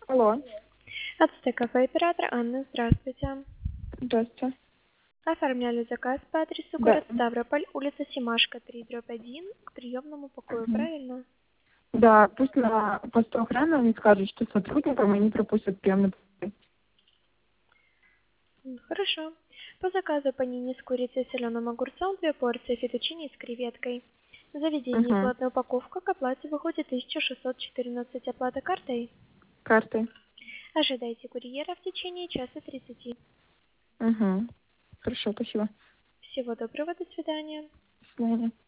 Алло, Ацтек кафе, оператор Анна, здравствуйте. здравствуйте. Оформляли заказ по адресу Да. город Ставрополь, улица Семашко, 3/1, к приемному покою, Мгм. правильно? Да, пусть на посту охраны они скажут, что сотрудникам они пропустят приемный покой. Хорошо. По заказу панини с курицей и соленым огурцом 2 порции фетучини с креветкой. Заведение Угу. платная упаковка к оплате выходит 1614, оплата картой. Картой. Ожидайте курьера в течение часа 30. Угу. Хорошо, спасибо. Всего доброго, до свидания. До свидания.